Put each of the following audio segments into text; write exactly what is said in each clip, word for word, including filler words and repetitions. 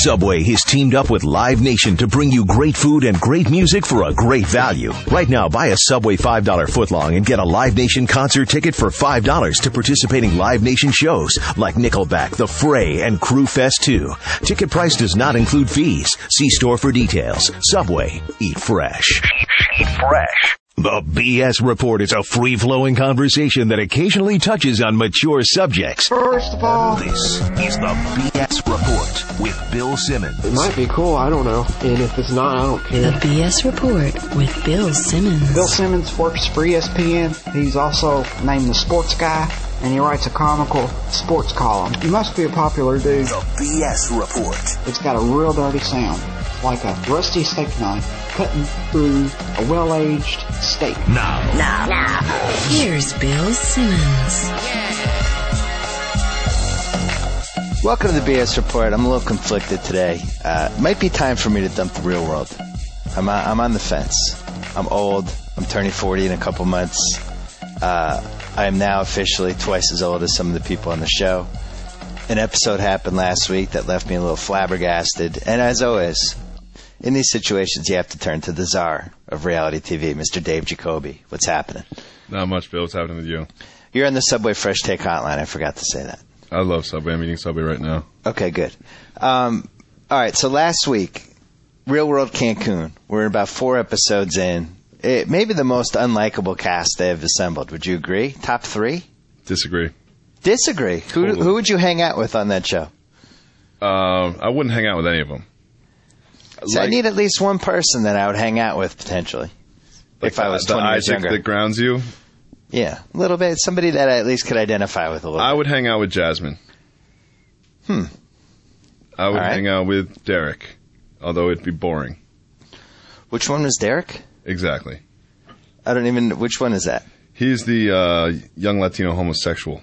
Subway has teamed up with Live Nation to bring you great food and great music for a great value. Right now, buy a Subway five dollar footlong and get a Live Nation concert ticket for five dollars to participating Live Nation shows like Nickelback, The Fray, and Crew Fest two. Ticket price does not include fees. See store for details. Subway. Eat fresh. Eat fresh. The B S Report is a free-flowing conversation that occasionally touches on mature subjects. First of all, this is the B S Report with Bill Simmons. It might be cool, I don't know. And if it's not, I don't care. The B S Report with Bill Simmons. Bill Simmons works for E S P N. He's also named the Sports Guy, and he writes a comical sports column. He must be a popular dude. The B S Report. It's got a real dirty sound, like a rusty steak knife cutting through a well-aged steak. Now. Now. Now. Here's Bill Simmons. Welcome to the B S Report. I'm a little conflicted today. Uh, it might be time for me to dump the real world. I'm on, I'm on the fence. I'm old. I'm turning forty in a couple months. Uh, I am now officially twice as old as some of the people on the show. An episode happened last week that left me a little flabbergasted. And as always, in these situations, you have to turn to the czar of reality T V, Mister Dave Jacoby. What's happening? Not much, Bill. What's happening with you? You're on the Subway Fresh Take Hotline. I forgot to say that. I love Subway. I'm eating Subway right now. Okay, good. Um, all right, so last week, Real World Cancun. We're about four episodes in. It may be the most unlikable cast they have assembled. Would you agree? Top three? Disagree. Disagree. Who, Totally. who would you hang out with on that show? Um, I wouldn't hang out with any of them. So like, I need at least one person that I would hang out with, potentially, like if I was the, twenty the years Isaac younger. that grounds you. Yeah, a little bit. Somebody that I at least could identify with a little I bit. would hang out with Jasmine. Hmm. I would All right. hang out with Derek, although it'd be boring. Which one was Derek? Exactly. I don't even... Which one is that? He's the uh, young Latino homosexual.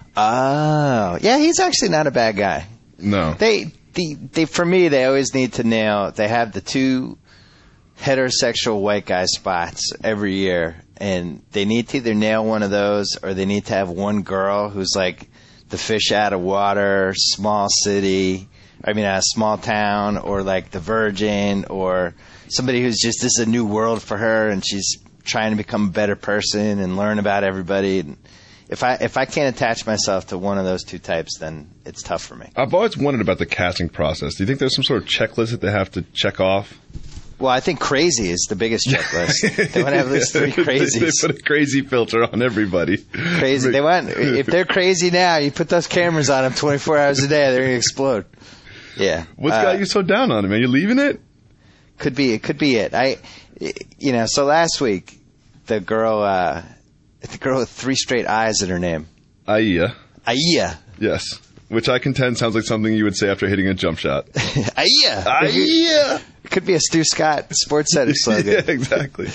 Oh. Yeah, he's actually not a bad guy. No. They, the, they, for me, they always need to nail... They have the two heterosexual white guy spots every year, and they need to either nail one of those or they need to have one girl who's like the fish out of water, small city, I mean, a small town, or like the virgin, or somebody who's just, this is a new world for her, and she's trying to become a better person and learn about everybody. And if I if I can't attach myself to one of those two types, then it's tough for me. I've always wondered about the casting process. Do you think there's some sort of checklist that they have to check off? Well, I think crazy is the biggest checklist. They want to have at least three crazies. They, they put a crazy filter on everybody. Crazy. They want, if they're crazy now, you put those cameras on them twenty-four hours a day, they're going to explode. Yeah. What's uh, got you so down on it, man? You leaving it? Could be. It could be it. I, you know. So last week, the girl, uh, the girl with three straight I's in her name. Aya. Aya. Yes. Which I contend sounds like something you would say after hitting a jump shot. Aya. Aya. It could be a Stu Scott Sports Center slogan. Yeah, exactly.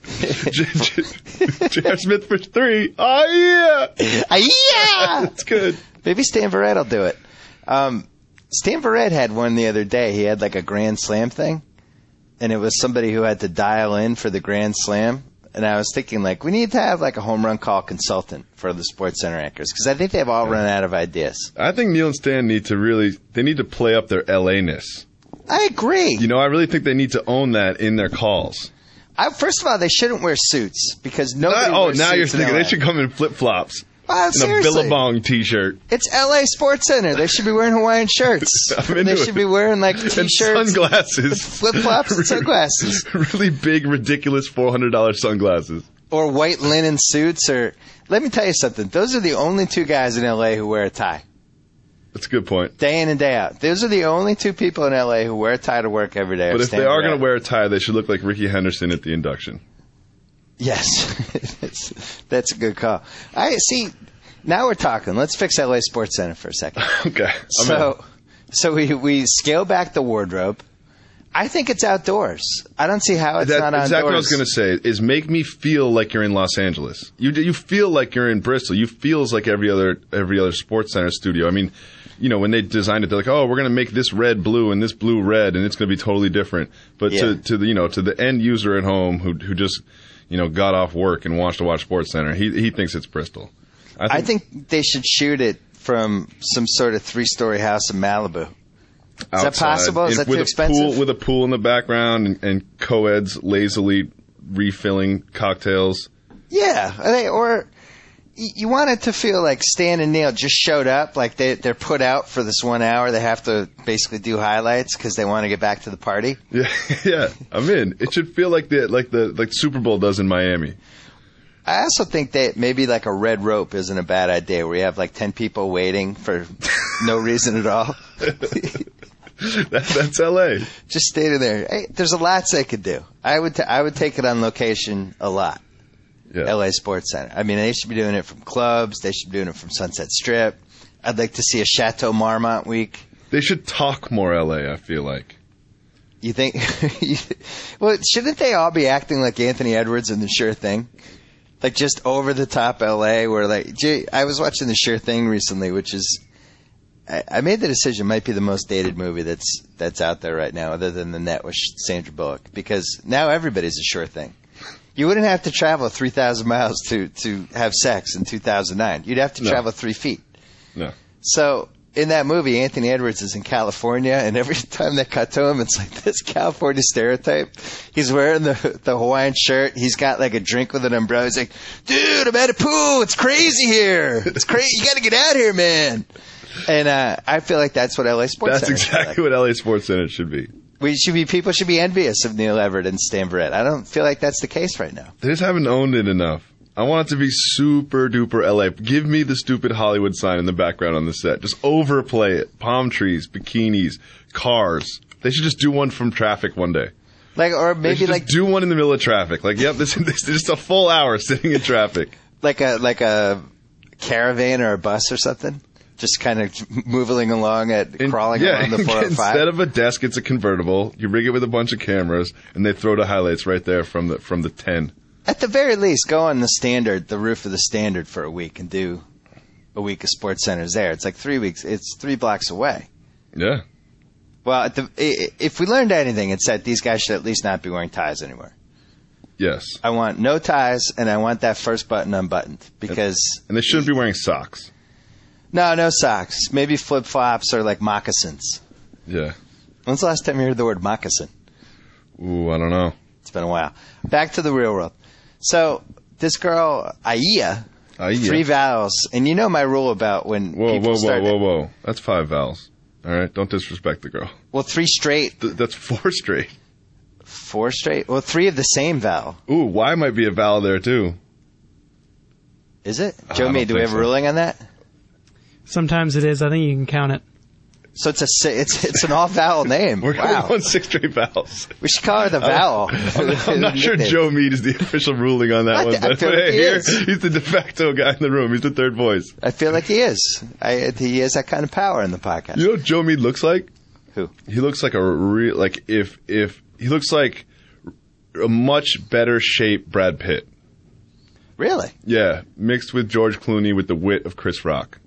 J R. Smith for three. Aya. Aya. That's good. Maybe Stan Verrett will do it. Um, Stan Verrett had one the other day. He had like a Grand Slam thing, and it was somebody who had to dial in for the Grand Slam. And I was thinking, like, we need to have like a home run call consultant for the Sports Center anchors, because I think they've all run out of ideas. I think Neil and Stan need to really, they need to play up their L A-ness. I agree. You know, I really think they need to own that in their calls. I, first of all, they shouldn't wear suits, because nobody oh, wears now suits you're in thinking L A. they should come in flip-flops. Well, and seriously. a Billabong t-shirt. It's L A Sports Center. They should be wearing Hawaiian shirts. I'm into They it. should be wearing like And t-shirts, sunglasses. flip-flops, and sunglasses. Really big, ridiculous four hundred dollars sunglasses. Or white linen suits. Or let me tell you something. Those are the only two guys in L A who wear a tie. That's a good point. Day in and day out. Those are the only two people in L A who wear a tie to work every day. But if they are going to wear a tie, they should look like Ricky Henderson at the induction. Yes. that's, that's a good call. I see. Now we're talking. Let's fix L A Sports Center for a second. Okay. I'm So, so we we scale back the wardrobe. I think it's outdoors. I don't see how it's That's not outdoors. exactly what I was going to say, is make me feel like you're in Los Angeles. You you feel like you're in Bristol. You feels like every other every other Sports Center studio. I mean, you know, when they designed it, they're like, oh, we're going to make this red blue and this blue red, and it's going to be totally different. But Yeah. to, to the, you know, to the end user at home who who just, you know, got off work and wants to watch Sports Center, he he thinks it's Bristol. I think, I think they should shoot it from some sort of three-story house in Malibu. Is that possible? Is in, that with too a expensive? Pool, with a pool in the background and, and co-eds lazily refilling cocktails. Yeah, or, they, or you want it to feel like Stan and Neil just showed up, like they, they're put out for this one hour. They have to basically do highlights because they want to get back to the party. Yeah, yeah, I'm in. It should feel like the like the like Super Bowl does in Miami. I also think that maybe like a red rope isn't a bad idea, where you have like ten people waiting for no reason at all. that, that's L A. Just standing there. Hey, there's a lot they could do. I would t- I would take it on location a lot. Yeah. L A Sports Center. I mean, they should be doing it from clubs. They should be doing it from Sunset Strip. I'd like to see a Chateau Marmont week. They should talk more L A, I feel like. You think? Well, shouldn't they all be acting like Anthony Edwards in The Sure Thing? Like just over the top L A, where like, gee, I was watching The Sure Thing recently, which is, I, I made the decision it might be the most dated movie that's that's out there right now, other than The Net with Sandra Bullock, because now everybody's a sure thing. You wouldn't have to travel three thousand miles to to have sex in two thousand nine. You'd have to No. travel three feet. No. So in that movie, Anthony Edwards is in California, and every time they cut to him, it's like this California stereotype. He's wearing the the Hawaiian shirt. He's got like a drink with an umbrella. He's like, dude, I'm at a pool. It's crazy here. It's crazy. You got to get out here, man. And uh, I feel like that's what L A Sports That's Center should be exactly like. what L A Sports Center should be. We should be people should be envious of Neil Everett and Stan Verrett. I don't feel like that's the case right now. They just haven't owned it enough. I want it to be super duper L A. Give me the stupid Hollywood sign in the background on the set. Just overplay it. Palm trees, bikinis, cars. They should just do one from traffic one day. Like, or They maybe should like just do one in the middle of traffic. Like, yep, this, this is just a full hour sitting in traffic. like a like a caravan or a bus or something. Just kind of moving along at And- crawling yeah, along the four oh five. instead of a desk, it's a convertible. You rig it with a bunch of cameras, and they throw the highlights right there from the from the ten. At the very least, go on the Standard, the roof of the Standard for a week and do a week of Sports Centers there. It's like three weeks. It's three blocks away. Yeah. Well, at the, i- if we learned anything, it's that these guys should at least not be wearing ties anywhere. Yes. I want no ties, and I want that first button unbuttoned because And they shouldn't be wearing socks. no, no socks. Maybe flip flops or like moccasins. Yeah. When's the last time you heard the word moccasin? Ooh, I don't know. It's been a while. Back to the real world. So this girl, Aya, Aya. three vowels, and you know my rule about when Whoa, people whoa, whoa, start. whoa, whoa. That's five vowels. All right? Don't disrespect the girl. Well, three straight, Th- that's four straight. four straight. Well, three of the same vowel. Ooh, Y might be a vowel there, too. Is it? I Joe don't Mead, do we think have a so. ruling on that? Sometimes it is. I think you can count it. So it's a si- it's it's an all vowel name. We're Wow. going six straight vowels. We should call her the vowel. I'm not sure Joe Mead is the official ruling on that I- one, I but feel hey, like he here, is. he's the de facto guy in the room. He's the third voice. I feel like he is. I, he has that kind of power in the podcast. You know what Joe Mead looks like? Who? He looks like a real, like if, if, he looks like a much better shaped Brad Pitt. Really? Yeah, mixed with George Clooney with the wit of Chris Rock.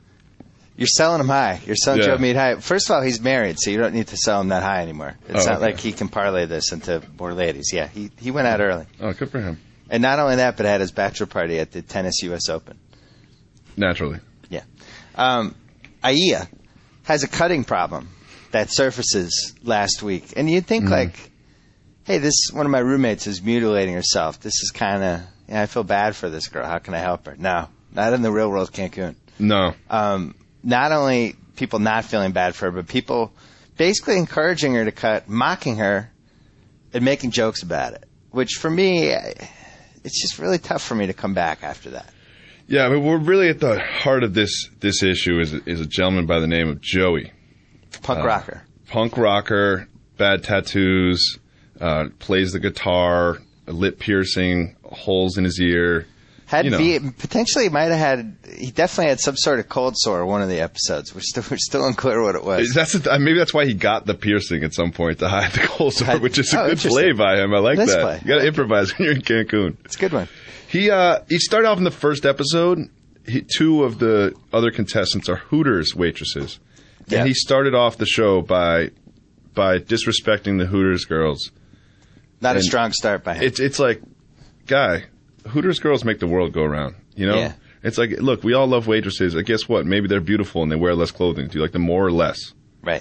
You're selling him high. You're selling Yeah. Joe Mead high. First of all, he's married, so you don't need to sell him that high anymore. It's Oh, not okay. like he can parlay this into more ladies. Yeah, he he went out early. Oh, good for him. And not only that, but had his bachelor party at the Tennis U S Open. Naturally. Yeah. Um, Aya has a cutting problem that surfaces last week. And you'd think, like, hey, this one of my roommates is mutilating herself. This is kind of, yeah, I feel bad for this girl. How can I help her? No, not in the real world Cancun. No. Um, not only people not feeling bad for her, but people basically encouraging her to cut, mocking her, and making jokes about it. Which for me, I- it's just really tough for me to come back after that. Yeah, I mean, we're really at the heart of this this issue is is a gentleman by the name of Joey. Punk Uh, rocker. Punk rocker, bad tattoos, uh, plays the guitar, a lip piercing, holes in his ear. Had you know. V- potentially might have had. He definitely had some sort of cold sore one of the episodes. We're still we're still unclear what it was. That's a, maybe that's why he got the piercing at some point to hide the cold sore, Had- which is a oh, good interesting. play by him. I like Nice that. play. You got to improvise when you're in Cancun. It's a good one. He uh, he started off in the first episode. He, two of the other contestants are Hooters waitresses, Yeah. and he started off the show by by disrespecting the Hooters girls. Not a And strong start by him. It's it's like, guy, Hooters girls make the world go round. You know, Yeah. it's like, look, we all love waitresses. Uh, guess what? Maybe they're beautiful and they wear less clothing. Do you like them more or less? Right.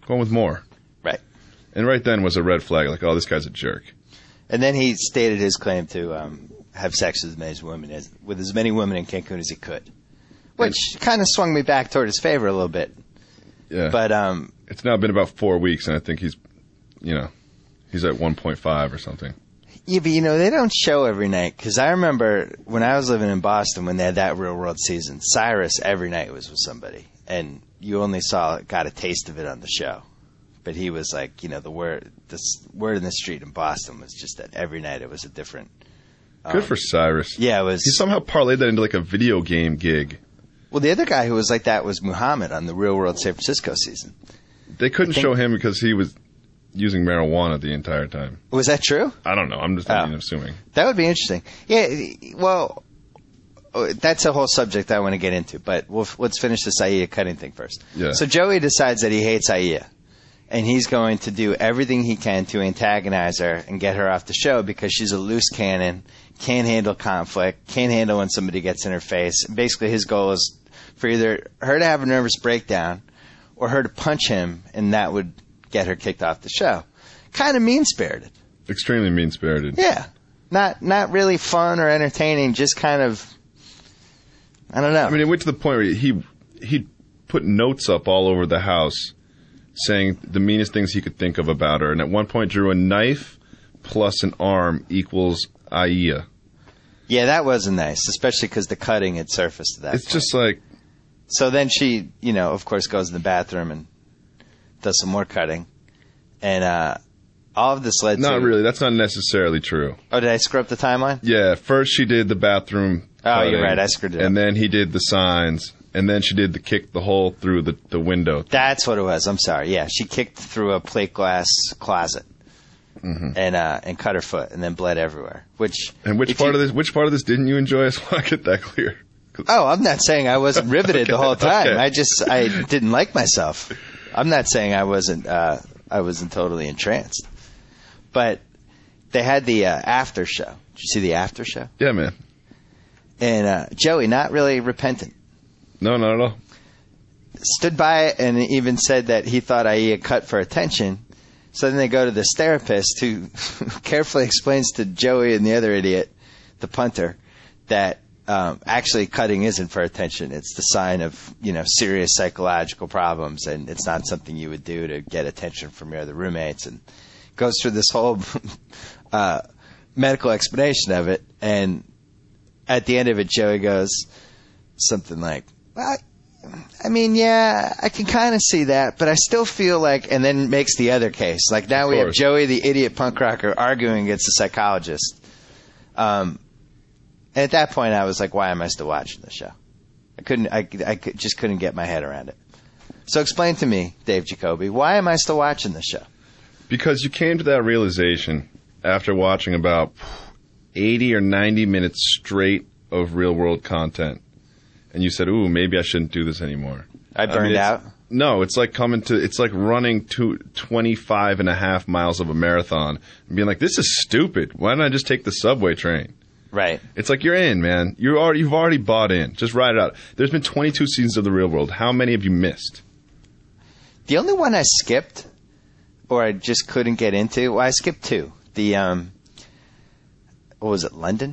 Go on with more. Right. And right then was a red flag, like, oh, this guy's a jerk. And then he stated his claim to um, have sex with as many women as with as many women in Cancun as he could, which kind of swung me back toward his favor a little bit. Yeah. But um, it's now been about four weeks, and I think he's, you know, he's at one point five or something. Yeah, but, you know, they don't show every night. Because I remember when I was living in Boston, when they had that Real World season, Cyrus every night was with somebody. And you only saw, got a taste of it on the show. But he was like, you know, the word, the word in the street in Boston was just that every night it was a different. Um, Good for Cyrus. Yeah, it was. He somehow parlayed that into like a video game gig. Well, the other guy who was like that was Muhammad on the Real World San Francisco season. They couldn't think, show him because he was using marijuana the entire time. Was that true? I don't know. I'm just oh. assuming. That would be interesting. Yeah, well, that's a whole subject I want to get into. But we'll, let's finish this Aiya cutting thing first. Yeah. So Joey decides that he hates Aiya. And he's going to do everything he can to antagonize her and get her off the show because she's a loose cannon, can't handle conflict, can't handle when somebody gets in her face. Basically, his goal is for either her to have a nervous breakdown or her to punch him, and that would get her kicked off the show. Kind of mean-spirited. Extremely mean-spirited. Yeah. Not not really fun or entertaining, just kind of, I don't know. I mean, it went to the point where he he put notes up all over the house saying the meanest things he could think of about her, and at one point drew a knife plus an arm equals Aiya. Yeah, that wasn't nice, especially because the cutting had surfaced at that It's point. just like... So then she, you know, of course, goes in the bathroom and does some more cutting. And uh, all of this led not to... Not really. That's not necessarily true. Oh, did I screw up the timeline? Yeah, first she did the bathroom Oh, cutting, you're right. I screwed it up. And then he did the signs, and then she did the kick the hole through the, the window. That's what it was. I'm sorry. Yeah, she kicked through a plate glass closet mm-hmm. and uh, and cut her foot, and then bled everywhere. Which and which part you, of this? Which part of this didn't you enjoy? I just want to get that clear. Oh, I'm not saying I wasn't riveted okay, the whole time. okay. I just I didn't like myself. I'm not saying I wasn't uh, I wasn't totally entranced, but they had the uh, after show. Did you see the after show? Yeah, man. And uh, Joey, not really repentant. No, not at all. Stood by it and even said that he thought Aiya cut for attention. So then they go to this therapist who carefully explains to Joey and the other idiot, the punter, that um, actually cutting isn't for attention. It's the sign of, you know, serious psychological problems, and it's not something you would do to get attention from your other roommates. And goes through this whole uh, medical explanation of it, and at the end of it, Joey goes something like, well, I mean, yeah, I can kind of see that, but I still feel like, and then makes the other case. Like now we have Joey, the idiot punk rocker, arguing against the psychologist. Um, and at that point, I was like, why am I still watching the show? I couldn't, I, I could, just couldn't get my head around it. So explain to me, Dave Jacoby, why am I still watching the show? Because you came to that realization after watching about eighty or ninety minutes straight of real world content. And you said, ooh, maybe I shouldn't do this anymore. I burned I mean, out? No, it's like coming to, it's like running to twenty-five and a half miles of a marathon and being like, this is stupid. Why don't I just take the subway train? Right. It's like, you're in, man. You're already, you've already bought in. Just ride it out. There's been twenty-two seasons of The Real World. How many have you missed? The only one I skipped, or I just couldn't get into, well, I skipped two. The, um, what was it, London?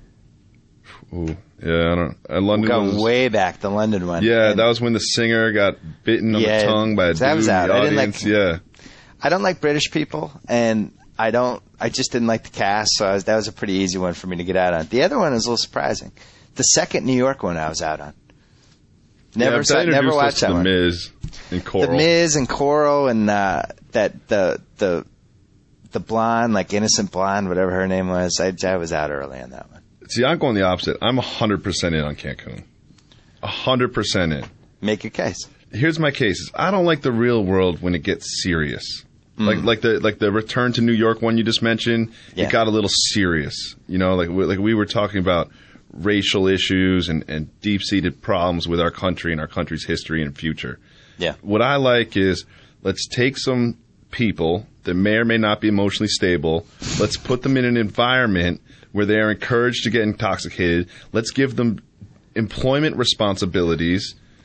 Ooh, yeah, I don't. Uh, London We're going was, way back, the London one. Yeah, and that was when the singer got bitten on Yeah, the tongue by a that dude was in out. the I didn't audience. like- yeah, I don't like British people, and I don't. I just didn't like the cast, so I was, that was a pretty easy one for me to get out on. The other one was a little surprising. The second New York one I was out on. Never, yeah, saw, that never introduced us watched to that the one. Miz and Coral. The Miz and Coral and uh, that the the the blonde, like innocent blonde, whatever her name was. I, I was out early on that one. See, I'm going the opposite. I'm one hundred percent in on Cancun. one hundred percent in. Make your case. Here's my case. I don't like the real world when it gets serious. Mm. Like like the like the Return to New York one you just mentioned, yeah. It got a little serious. You know, like we, like we were talking about racial issues and, and deep-seated problems with our country and our country's history and future. Yeah. What I like is let's take some people that may or may not be emotionally stable. Let's put them in an environment where they are encouraged to get intoxicated. Let's give them employment responsibilities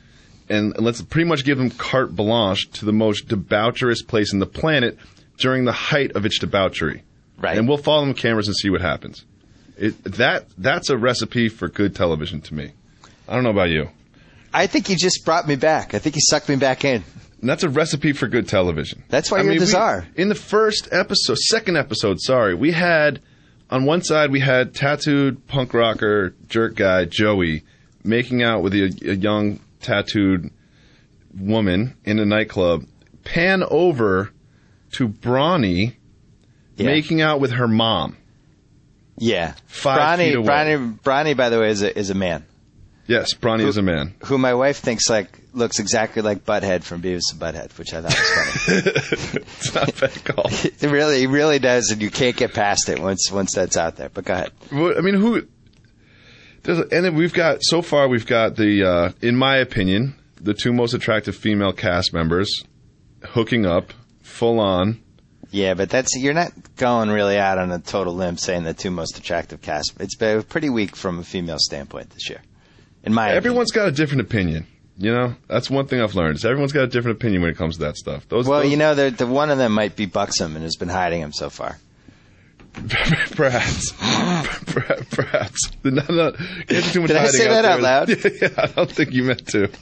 and let's pretty much give them carte blanche to the most debaucherous place in the planet during the height of its debauchery. Right. And we'll follow them with cameras and see what happens. It, that That's a recipe for good television to me. I don't know about you. I think you just brought me back. I think you sucked me back in. And that's a recipe for good television. That's why I you're mean, the we- czar. In the first episode, second episode, sorry, we had, on one side, we had tattooed punk rocker jerk guy, Joey, making out with a, a young tattooed woman in a nightclub. Pan over to Bronny Yeah. making out with her mom. Yeah. Five Bronny, feet away. Bronny, Bronny, by the way, is a, is a man. Yes, Bronny is a man. Who my wife thinks like looks exactly like Butthead from Beavis and Butthead, which I thought was funny. It's not a bad call. It really, it really does, and you can't get past it once once that's out there. But go ahead. Well, I mean, who? There's, and then we've got so far. We've got the, uh, in my opinion, the two most attractive female cast members hooking up, full on. Yeah, but that's you're not going really out on a total limb saying the two most attractive cast. It's been pretty weak from a female standpoint this year, in my Everyone's got a different opinion. You know, that's one thing I've learned. Is everyone's got a different opinion when it comes to that stuff. Those, Well, those, you know, the, the one of them might be buxom and has been hiding him so far. perhaps, perhaps, perhaps. No, no, can't do too much Did I hiding say that there. out loud? Yeah, yeah, I don't think you meant to.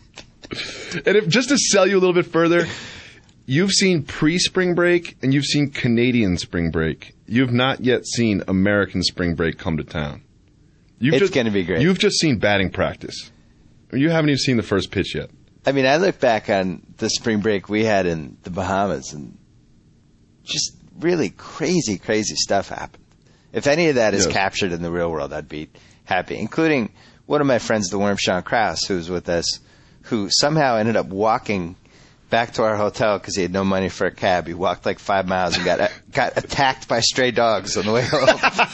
And if, just to sell you a little bit further, you've seen pre-spring break and you've seen Canadian spring break. You've not yet seen American spring break come to town. You've It's just, gonna be great. You've just seen batting practice. You haven't even seen the first pitch yet. I mean, I look back on the spring break we had in the Bahamas, and just really crazy, crazy stuff happened. If any of that is Yes. captured in the real world, I'd be happy, including one of my friends, the worm Sean Krause, who was with us, who somehow ended up walking back to our hotel because he had no money for a cab. He walked like five miles and got got attacked by stray dogs on the way home.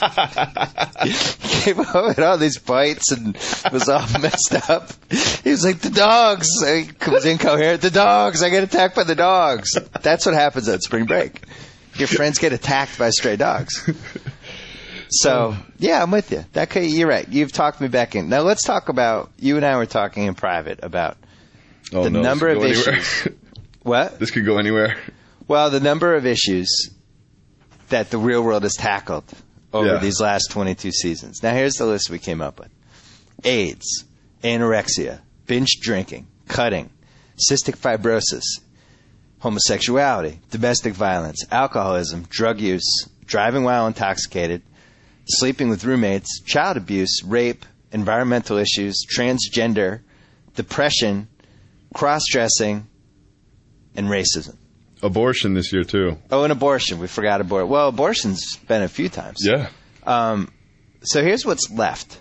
He came home with all these bites and was all messed up. He was like, the dogs. He was incoherent. The dogs. I get attacked by the dogs. That's what happens at spring break. Your friends get attacked by stray dogs. So, yeah, I'm with you. That could, you're right. You've talked me back in. Now let's talk about, you and I were talking in private about Oh, the no, number this of could go anywhere. issues. What? This could go anywhere. Well, the number of issues that the real world has tackled over Yeah. these last twenty-two seasons. Now, here's the list we came up with. AIDS, anorexia, binge drinking, cutting, cystic fibrosis, homosexuality, domestic violence, alcoholism, drug use, driving while intoxicated, sleeping with roommates, child abuse, rape, environmental issues, transgender, depression, cross-dressing, and racism. Abortion this year, too. Oh, and abortion. We forgot abortion. Well, abortion's been a few times. Yeah. Um, so here's what's left.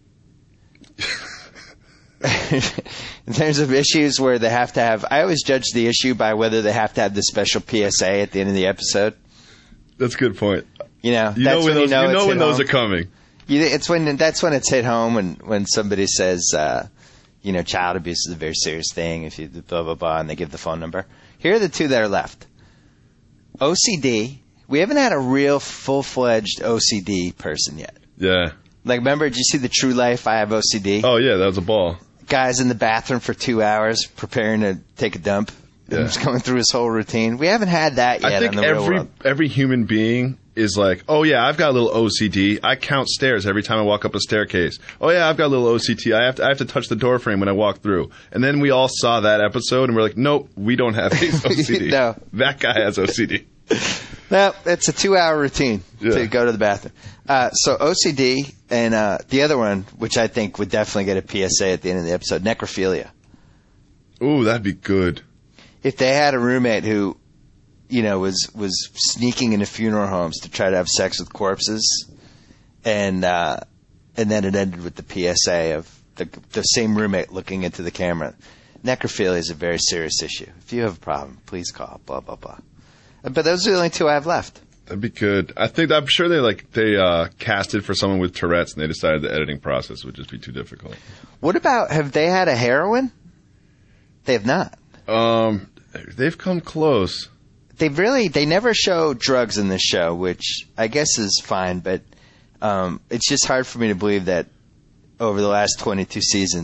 In terms of issues where they have to have, I always judge the issue by whether they have to have the special P S A at the end of the episode. That's a good point. You know, You that's know when when those, you know, you it's know hit when those home. are coming. You, it's when that's when it's hit home when when somebody says, uh, you know, child abuse is a very serious thing. If you blah blah blah, and they give the phone number. Here are the two that are left. O C D. We haven't had a real full fledged O C D person yet. Yeah. Like, remember? Did you see the True Life? I Have O C D. Oh, yeah, that was a ball. Guy's in the bathroom for two hours preparing to take a dump. Yeah. And he's going through his whole routine. We haven't had that yet I think on the real every world. every human being is like, oh yeah, I've got a little O C D. I count stairs every time I walk up a staircase. Oh yeah, I've got a little O C D. I have to I have to touch the door frame when I walk through. And then we all saw that episode and we're like, nope, we don't have O C D. No. That guy has O C D. No, it's a two-hour routine Yeah. to go to the bathroom. Uh, so O C D and uh, the other one, which I think would definitely get a P S A at the end of the episode, necrophilia. Ooh, that'd be good. If they had a roommate who, you know, was was sneaking into funeral homes to try to have sex with corpses, and uh, and then it ended with the P S A of the the same roommate looking into the camera. Necrophilia is a very serious issue. If you have a problem, please call. Blah blah blah. But those are the only two I have left. That'd be good. I think I'm sure they like they uh, casted for someone with Tourette's and they decided the editing process would just be too difficult. What about, have they had a heroine? They have not. Um, they've come close. They really, they never show drugs in this show, which I guess is fine, but um, it's just hard for me to believe that over the last twenty-two seasons,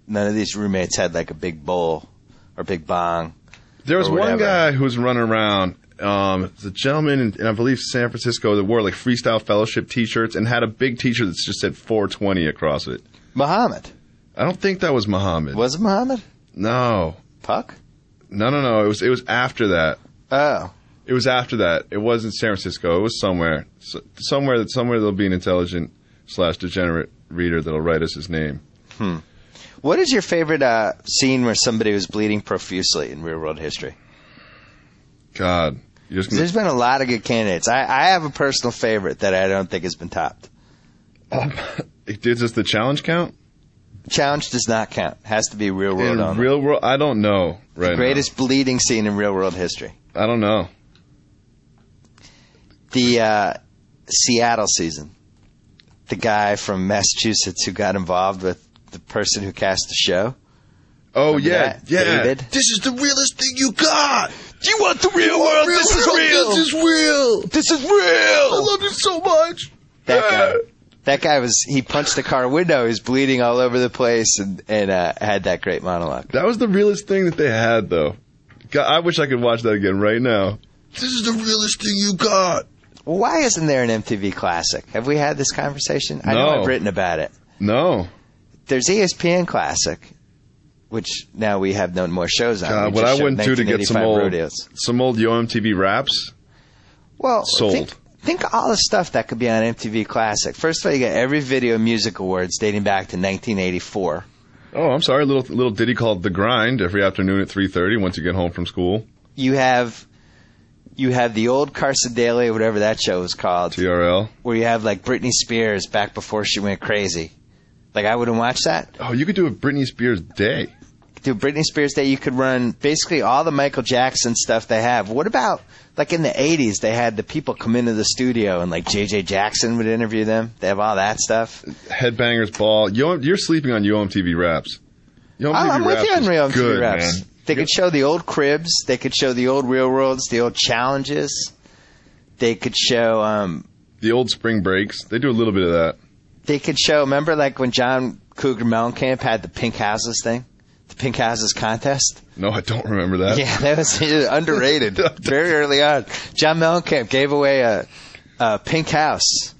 none of these roommates had like a big bowl or big bong. There was or one whatever. guy who was running around. Um, the gentleman in, in, I believe, San Francisco that wore like Freestyle Fellowship T-shirts and had a big T-shirt that just said four twenty across it. Muhammad. I don't think that was Muhammad. Was it Muhammad? No. Puck? No, no, no. It was it was after that. Oh. It was after that. It wasn't San Francisco. It was somewhere. So, somewhere that somewhere there'll be an intelligent slash degenerate reader that'll write us his name. Hmm. What is your favorite uh, scene where somebody was bleeding profusely in real world history? God. You're just gonna... There's been a lot of good candidates. I, I have a personal favorite that I don't think has been topped. Um, does this the challenge count? Challenge does not count. Has to be real world In only. real world, I don't know right The greatest bleeding scene in real world history. now. I don't know. The uh, Seattle season. The guy from Massachusetts who got involved with the person who cast the show. Oh, Remember yeah, that? yeah. David? This is the realest thing you got. Do you want the real world? Real This is world, real. This is real. This is real. I love you so much. That guy. That guy was, he punched the car window. He was bleeding all over the place and, and uh, had that great monologue. That was the realest thing that they had, though. God, I wish I could watch that again right now. This is the realest thing you got. Well, why isn't there an M T V Classic? Have we had this conversation? I know No. I've written about it. No. There's E S P N Classic, which now we have no more shows on. God, We what just I showed wouldn't do to get some nineteen eighty-five old, rodeos. some old Yo M T V raps. Well, Sold. Think, think of all the stuff that could be on M T V Classic. First of all, you got every Video Music Awards dating back to nineteen eighty-four. Oh, I'm sorry. A little, little ditty called The Grind every afternoon at three thirty once you get home from school. You have, you have the old Carson Daly, whatever that show was called, T R L. where you have like Britney Spears back before she went crazy. Like, I wouldn't watch that. Oh, you could do a Britney Spears day. Do Britney Spears Day, you could run basically all the Michael Jackson stuff they have. What about, like in the eighties, they had the people come into the studio and like J J Jackson would interview them. They have all that stuff. Headbangers Ball. Yo, you're sleeping on Yo M T V raps. Yo M T V I'm, I'm with raps you on is Real M T V good, Raps. man. They could show the old cribs. They could show the old real worlds, the old challenges. They could show, um, The old spring breaks. They do a little bit of that. they could show, remember like when John Cougar Mellencamp had the Pink Houses thing? The Pink Houses contest? No, I don't remember that. Yeah, that was underrated. Very early on. John Mellencamp gave away a, a pink house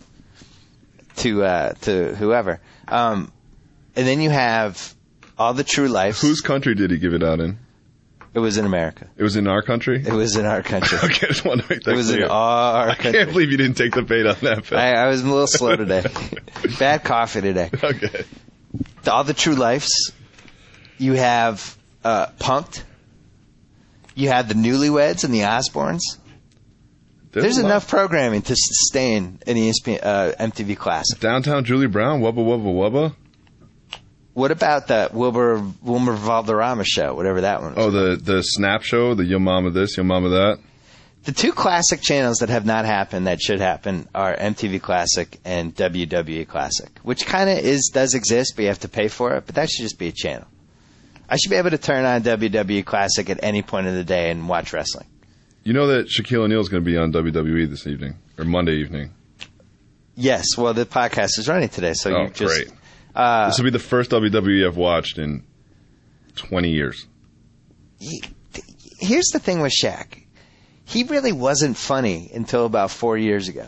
to uh, to whoever. Um, and then you have all the True Lives. Whose country did he give it out in? It was in America. It was in our country? It was in our country. Okay, I just want to make that It was clear. in our I country. can't believe you didn't take the bait on that, Phil. I, I was a little slow today. Bad coffee today. Okay. All the True Lives. You have uh, Punked. You have the Newlyweds and the Osbournes. There's a lot. enough programming to sustain an E S P N, uh, M T V Classic. Downtown Julie Brown, Wubba Wubba Wubba. What about that Wilbur Wilmer Valderrama show, whatever that one was? Oh, the, the Snap Show, the Yo Mama this, Yo Mama that. The two classic channels that have not happened that should happen are M T V Classic and W W E Classic, which kind of is does exist, but you have to pay for it. But that should just be a channel. I should be able to turn on W W E Classic at any point of the day and watch wrestling. You know that Shaquille O'Neal is going to be on W W E this evening, or Monday evening. Yes, well, the podcast is running today, so Oh, you just great. Uh, This will be the first W W E I've watched in twenty years. he, here's the thing with Shaq. He really wasn't funny until about four years ago.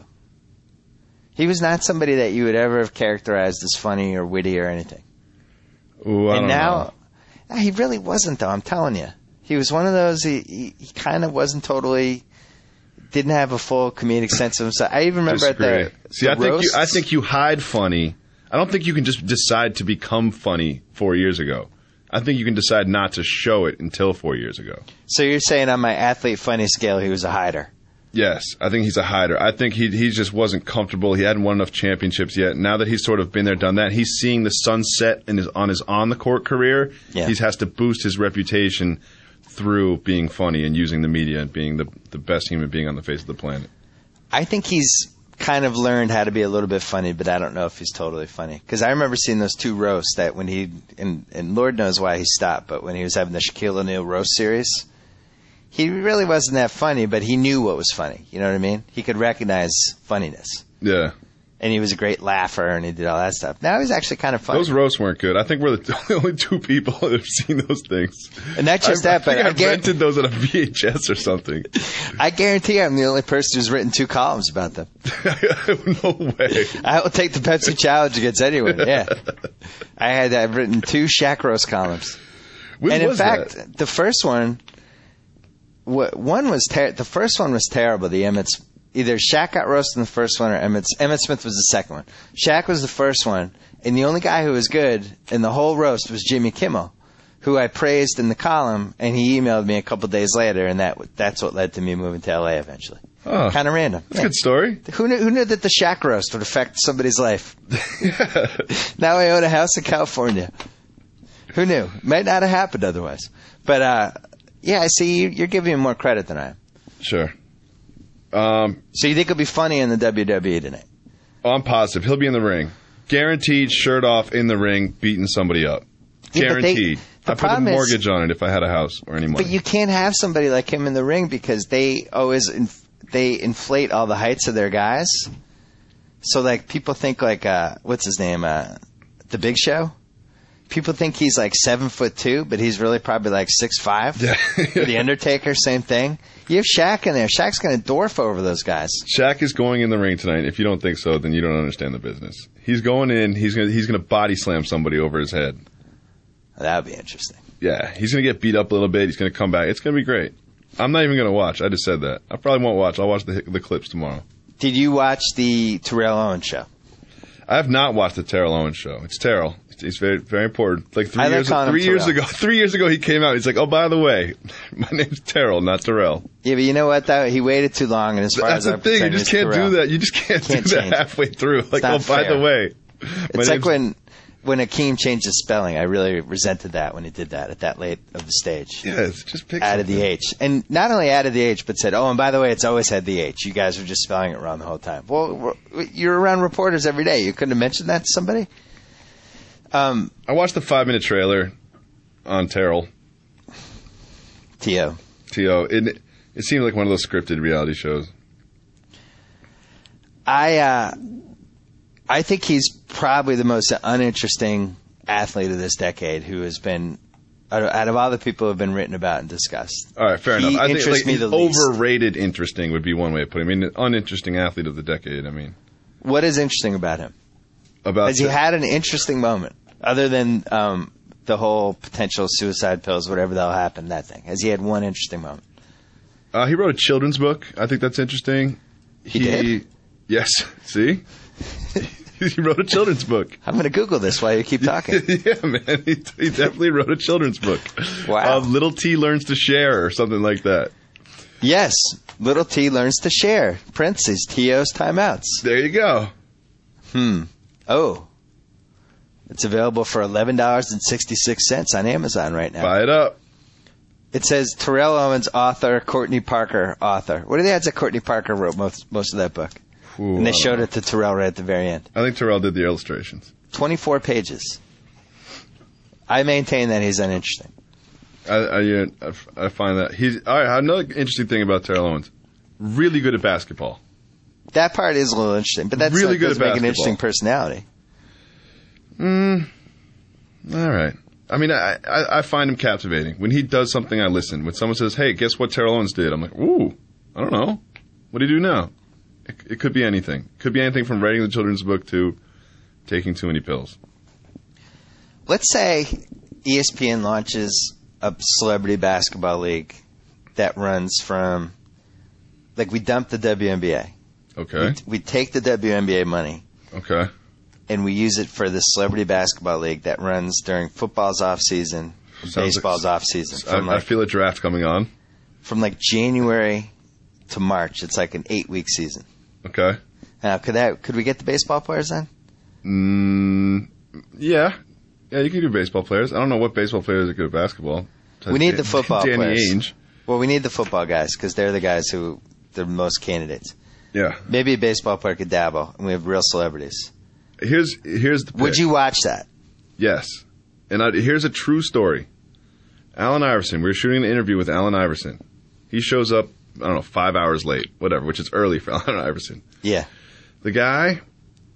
He was not somebody that you would ever have characterized as funny or witty or anything. Ooh, I and don't now, know. he really wasn't, though. I'm telling you, he was one of those. He, he, he kind of wasn't totally. Didn't have a full comedic sense of himself. I even remember Disagree. at the, See, the I think you, roasts- I think you hide funny. I don't think you can just decide to become funny four years ago. I think you can decide not to show it until four years ago. So you're saying on my athlete funny scale, he was a hider. Yes, I think he's a hider. I think he he just wasn't comfortable. He hadn't won enough championships yet. Now that he's sort of been there, done that, he's seeing the sunset in his on his on the court career. Yeah. He has to boost his reputation through being funny and using the media and being the the best human being on the face of the planet. I think he's kind of learned how to be a little bit funny, but I don't know if he's totally funny. Because I remember seeing those two roasts that when he, and, and Lord knows why he stopped, but when he was having the Shaquille O'Neal roast series, he really wasn't that funny, but he knew what was funny. You know what I mean? He could recognize funniness. Yeah. And he was a great laugher, and he did all that stuff. Now he's actually kind of funny. Those roasts weren't good. I think we're the only two people that have seen those things. And not just I, that, I but think I, I guar- rented those at a V H S or something. I guarantee I'm the only person who's written two columns about them. No way. I will take the Pepsi challenge against anyone. Yeah, I had I've written two Shaq roast columns, When and in was fact, that? the first one, wh- one was ter- the first one was terrible. The Emmett's either Shaq got roasted in the first one or Emmett Emmett Smith was the second one. Shaq was the first one, and the only guy who was good in the whole roast was Jimmy Kimmel, who I praised in the column, and he emailed me a couple days later, and that that's what led to me moving to L A eventually. Oh, Kind of random. That's Yeah. a good story. Who knew, who knew that the Shaq roast would affect somebody's life? Now I own a house in California. Who knew? Might not have happened otherwise. But, uh, yeah, I see you, you're giving him more credit than I am. Sure. Um, So you think it'll be funny in the W W E tonight? oh, I'm positive. He'll be in the ring. Guaranteed, shirt off, in the ring, beating somebody up. Yeah, but they- Guaranteed. the I put a problem is- mortgage on it if I had a house or any money. But you can't have somebody like him in the ring because they always inf- they inflate all the heights of their guys. So like people think like uh, what's his name, uh, the Big Show. People think he's like seven foot two, but he's really probably like six five. Yeah. The Undertaker, same thing. You have Shaq in there. Shaq's going to dwarf over those guys. Shaq is going in the ring tonight. If you don't think so, then you don't understand the business. He's going in. He's going. He's going to body slam somebody over his head. That would be interesting. Yeah, he's going to get beat up a little bit. He's going to come back. It's going to be great. I'm not even going to watch. I just said that. I probably won't watch. I'll watch the the clips tomorrow. Did you watch the Terrell Owens show? I have not watched the Terrell Owens show. It's Terrell. It's, it's very very important. Like three I like years calling him three years Terrell. ago. Three years ago, he came out. He's like, "Oh, by the way, my name's Terrell, not Terrell." Yeah, but you know what? Though he waited too long, and as far That's as the I'm thing. You concerned, just it's can't Terrell. do that. You just can't, Can't do that change. halfway through. Like, not oh, by fair. the way, my It's like name's- when when Akeem changed his spelling. I really resented that when he did that at that late of the stage. Yeah, it's just pick Added the something. H. And not only added the H, but said, oh, and by the way, it's always had the H. You guys were just spelling it wrong the whole time. Well, you're around reporters every day. You couldn't have mentioned that to somebody? Um, I watched the five minute trailer on Terrell. T O. T O. It it seemed like one of those scripted reality shows. I, uh, I think he's probably the most uninteresting athlete of this decade who has been, out of, out of all the people who have been written about and discussed. All right, fair He enough. I think interests like, me he's the least. overrated interesting would be one way of putting it. I mean, uninteresting athlete of the decade, I mean. What is interesting about him? About Has he the- had an interesting moment other than um, the whole potential suicide pills, whatever that'll happen, that thing? Has he had one interesting moment? Uh, he wrote a children's book. I think that's interesting. He did? Yes. See? He wrote a children's book. I'm going to Google this while you keep talking. Yeah, man. He, he definitely wrote a children's book. Wow. Uh, Little T Learns to Share or something like that. Yes, Little T learns to share. Parentheses, T O's timeouts. There you go. Hmm. Oh. It's available for eleven dollars and sixty-six cents on Amazon right now. Buy it up. It says Terrell Owens, author, Courtney Parker, author. What are the odds that Courtney Parker wrote most most of that book? Ooh, And they I don't showed know. it to Terrell right at the very end. I think Terrell did the illustrations. twenty-four pages. I maintain that he's uninteresting. I, I, yeah, I f- I find that he's all right. Another interesting thing about Terrell Owens, really good at basketball. That part is a little interesting, but that's Really like, good does at make an basketball. interesting personality. Mm, all right. I mean, I, I I find him captivating. When he does something, I listen. When someone says, "Hey, guess what Terrell Owens did?" I'm like, "Ooh, I don't know. What do you do now?" It, it could be anything. It could be anything from writing the children's book to taking too many pills. Let's say E S P N launches a celebrity basketball league that runs from, like, we dump the W N B A. Okay. We, we take the W N B A money Okay. and we use it for the celebrity basketball league that runs during football's off season, Sounds baseball's like- off season. I, From I like, feel a draft coming on. from like January to March, it's like an eight week season. Okay. Now, could that could we get the baseball players then? Mm, yeah. Yeah, you can do baseball players. I don't know what baseball players are good at basketball. We need the football Danny players. Ainge. Well, we need the football guys because they're the guys who they're the most candidates. Yeah. Maybe a baseball player could dabble, and we have real celebrities. Here's here's the pick. Would you watch that? Yes. And I, here's a true story. Allen Iverson. We were shooting an interview with Allen Iverson. He shows up, I don't know, five hours late, whatever, which is early for Allen Iverson. Yeah. The guy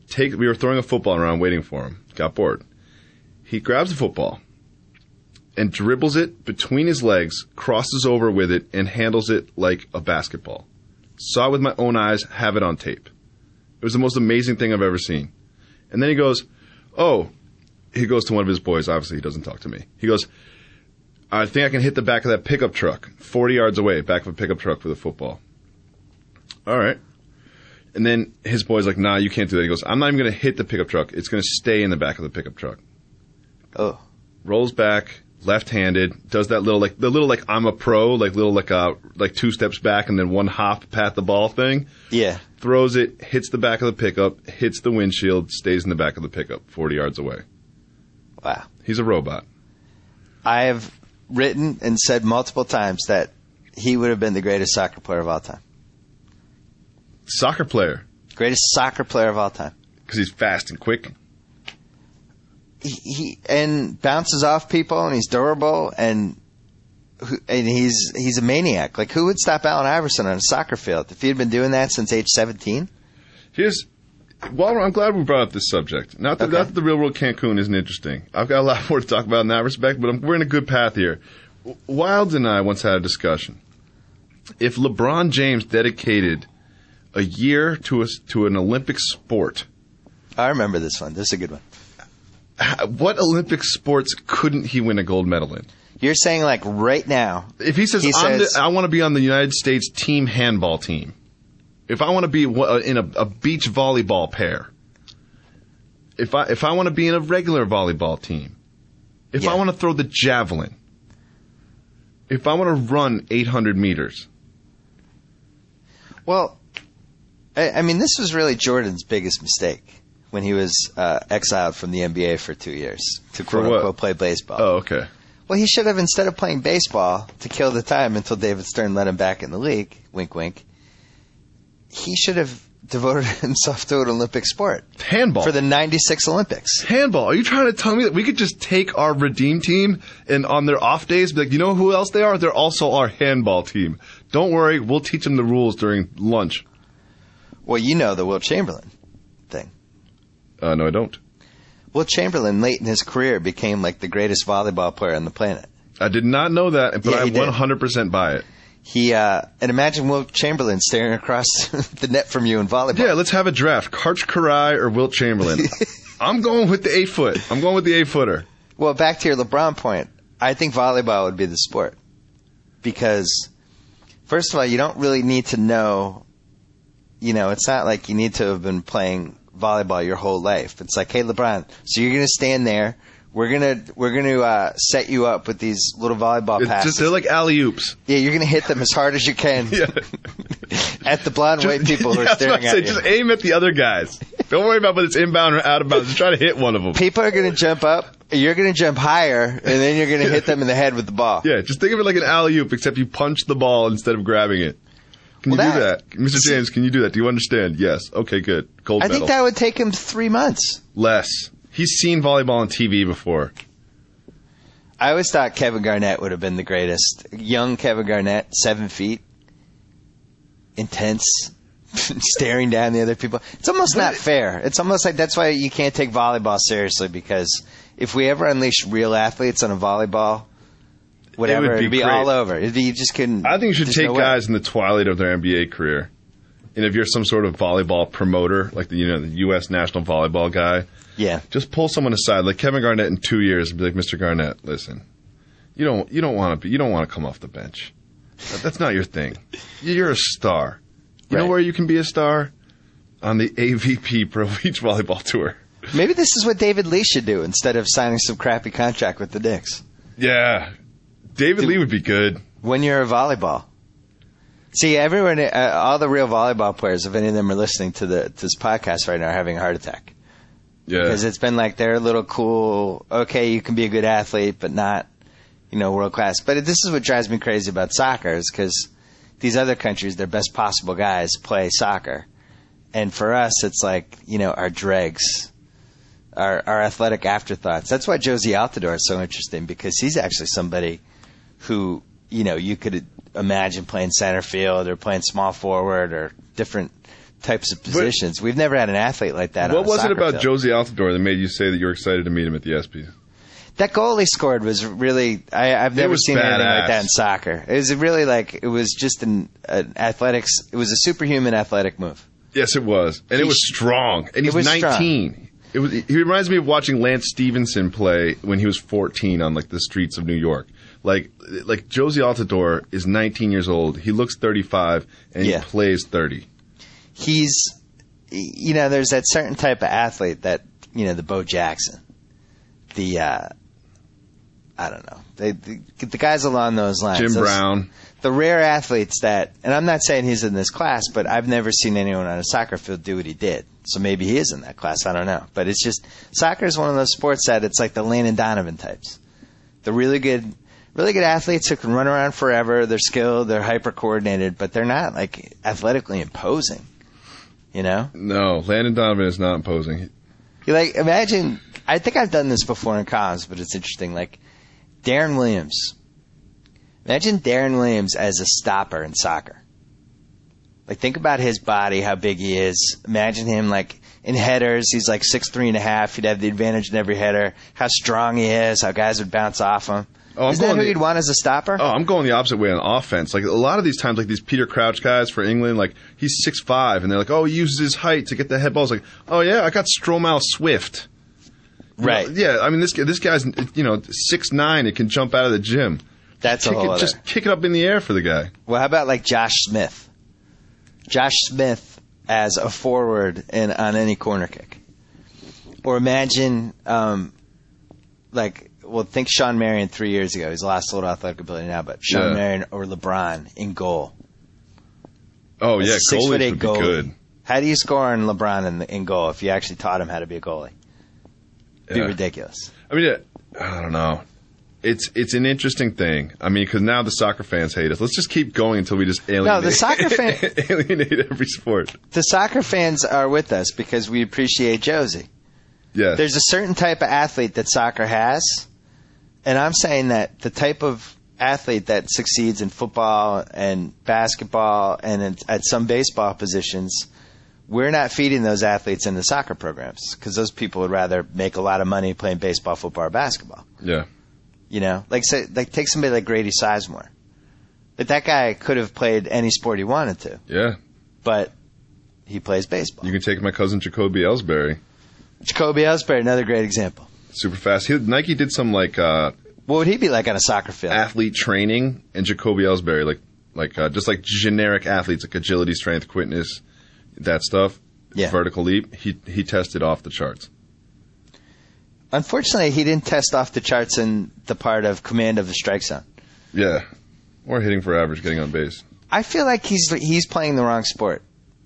take. We were throwing a football around, waiting for him. Got bored. He grabs the football and dribbles it between his legs, crosses over with it, and handles it like a basketball. Saw it with my own eyes, have it on tape. It was the most amazing thing I've ever seen. And then he goes, oh, he goes to one of his boys. Obviously, he doesn't talk to me. He goes, I think I can hit the back of that pickup truck, forty yards away, back of a pickup truck with a football. All right. And then his boy's like, nah, you can't do that. He goes, I'm not even going to hit the pickup truck. It's going to stay in the back of the pickup truck. Oh. Rolls back, left-handed, does that little, like, the little, like, I'm a pro, like, little, like, uh, like two steps back and then one hop, pat the ball thing. Yeah. Throws it, hits the back of the pickup, hits the windshield, stays in the back of the pickup, forty yards away. Wow. He's a robot. I have written and said multiple times that he would have been the greatest soccer player of all time. Soccer player. Greatest soccer player of all time. Because he's fast and quick. He, he and bounces off people, and he's durable, and and he's he's a maniac. Like, who would stop Allen Iverson on a soccer field if he had been doing that since age seventeen? Here's, well, I'm glad we brought up this subject. Not that, Okay. not that the real world Cancun isn't interesting. I've got a lot more to talk about in that respect, but I'm, we're in a good path here. Wilds and I once had a discussion. If LeBron James dedicated a year to a, to an Olympic sport, I remember this one. This is a good one. what Olympic sports couldn't he win a gold medal in? You're saying, like, right now. If he says, He I'm says- the, I want to be on the United States team handball team. If I want to be wa- in a, a beach volleyball pair. If I if I want to be in a regular volleyball team. If Yeah. I want to throw the javelin. If I want to run eight hundred meters. Well, I, I mean, this was really Jordan's biggest mistake when he was uh, exiled from the N B A for two years to For what? quote-unquote play baseball. Oh, okay. Well, he should have, instead of playing baseball to kill the time until David Stern let him back in the league, wink, wink, he should have devoted himself to an Olympic sport Handball. for the ninety-six Olympics. Handball. Are you trying to tell me that we could just take our Redeem team and on their off days be like, you know who else they are? They're also our handball team. Don't worry, we'll teach them the rules during lunch. Well, you know the Wilt Chamberlain thing. Uh, no, I don't. Wilt Chamberlain, late in his career, became like the greatest volleyball player on the planet. I did not know that, but Yeah, I he did. one hundred percent buy it. He uh, and imagine Wilt Chamberlain staring across the net from you in volleyball. Yeah, let's have a draft. Karch Karai or Wilt Chamberlain. I'm going with the eight foot. I'm going with the eight footer. Well, back to your LeBron point, I think volleyball would be the sport. Because, first of all, you don't really need to know, you know, it's not like you need to have been playing volleyball your whole life. It's like, hey, LeBron, so you're going to stand there. We're going to we're gonna, uh, set you up with these little volleyball It's passes. just, they're like alley-oops. Yeah, you're going to hit them as hard as you can Yeah. at the blonde white people who yeah, are that's what staring I at say. you. Just aim at the other guys. Don't worry about whether it's inbound or out of bounds. Just try to hit one of them. People are going to jump up. You're going to jump higher, and then you're going to hit them in the head with the ball. Yeah, just think of it like an alley-oop, except you punch the ball instead of grabbing it. Can Well, you do that- that? Mister James, can you do that? Do you understand? Yes. Okay, good. Gold I medal. think that would take him three months. Less. He's seen volleyball on T V before. I always thought Kevin Garnett would have been the greatest. Young Kevin Garnett, seven feet, intense, staring down the other people. It's almost not fair. It's almost like that's why you can't take volleyball seriously, because if we ever unleash real athletes on a volleyball, whatever, It would be it'd be great. all over. It'd be, you just couldn't. I think you should there's take no way. guys in the twilight of their N B A career. And if you're some sort of volleyball promoter, like the you know the U S national volleyball guy, Yeah. just pull someone aside, like Kevin Garnett in two years, and be like, Mister Garnett, listen, you don't you don't want to be you don't want to come off the bench. That, that's not your thing. You're a star. You know Right. where you can be a star? On the A V P Pro Beach Volleyball Tour. Maybe this is what David Lee should do instead of signing some crappy contract with the Knicks. Yeah, David Dude. Lee would be good. When you're a volleyball. See, everyone, uh, all the real volleyball players, if any of them are listening to the to this podcast right now, are having a heart attack. Yeah, Because it's been like they're a little cool, okay, you can be a good athlete, but not, you know, world class. But this is what drives me crazy about soccer, is because these other countries, their best possible guys play soccer. And for us, it's like, you know, our dregs, our, our athletic afterthoughts. That's why Josie Altidore is so interesting, because he's actually somebody who, you know, you could imagine playing center field or playing small forward or different types of positions. But we've never had an athlete like that. What on a was it about field. Josie Altidore that made you say that you were excited to meet him at the ESPYs? That goal he scored was really, I, I've never seen badass. anything like that in soccer. It was really like, it was just an, an athletics, it was a superhuman athletic move. Yes, it was. And He it was sh- strong. And he's it was nineteen. strong. It was, he reminds me of watching Lance Stevenson play when he was fourteen on like the streets of New York. Like, like Josie Altidore is nineteen years old. He looks thirty-five, and Yeah. he plays thirty. He's, you know, there's that certain type of athlete that, you know, the Bo Jackson, the, uh, I don't know, they, the, the guys along those lines. Jim those, Brown. The rare athletes that, and I'm not saying he's in this class, but I've never seen anyone on a soccer field do what he did. So maybe he is in that class. I don't know. But it's just, soccer is one of those sports that it's like the Landon Donovan types. The really good, really good athletes who can run around forever. They're skilled. They're hyper coordinated, but they're not like athletically imposing. You know? No, Landon Donovan is not imposing. You like imagine. I think I've done this before in comms, but it's interesting. Like Darren Williams. Imagine Darren Williams as a stopper in soccer. Like think about his body, how big he is. Imagine him like in headers. He's like six three and a half. He'd have the advantage in every header. How strong he is. How guys would bounce off him. Oh, I'm Isn't that going who the- you'd want as a stopper? Oh, I'm going the opposite way on offense. Like a lot of these times, like these Peter Crouch guys for England, like he's six five, and they're like, oh, he uses his height to get the head balls. Like, oh yeah, I got Stromal Swift. You Right. know, yeah, I mean this this guy's you know six nine. It can jump out of the gym. That's a Kick whole it, other. just kick it up in the air for the guy. Well, how about like Josh Smith? Josh Smith as a forward in, on any corner kick. Or imagine, um, like, well, think Sean Marion three years ago. He's lost a little athletic ability now, but Sean Yeah. Marion or LeBron in goal. Oh As yeah, a six goalies foot eight would be goalie. good. How do you score on LeBron in, in goal if you actually taught him how to be a goalie? It'd be Yeah. ridiculous. I mean, yeah, I don't know. It's it's an interesting thing. I mean, because now the soccer fans hate us. Let's just keep going until we just alienate, No, the soccer fan- alienate every sport. The soccer fans are with us because we appreciate Josie. Yes. There's a certain type of athlete that soccer has, and I'm saying that the type of athlete that succeeds in football and basketball and in, at some baseball positions, we're not feeding those athletes in the soccer programs because those people would rather make a lot of money playing baseball, football, or basketball. yeah. You know, like say, like take somebody like Grady Sizemore. But that guy could have played any sport he wanted to, Yeah. but he plays baseball. You can take my cousin Jacoby Ellsbury. Jacoby Ellsbury, another great example. Super fast. He, Nike did some like uh, What would he be like on a soccer field? athlete training, and Jacoby Ellsbury, like like uh, just like generic athletes, like agility, strength, quickness, that stuff. Yeah. Vertical leap. He he tested off the charts. Unfortunately, he didn't test off the charts in the part of command of the strike zone. Yeah. Or hitting for average, getting on base. I feel like he's he's playing the wrong sport.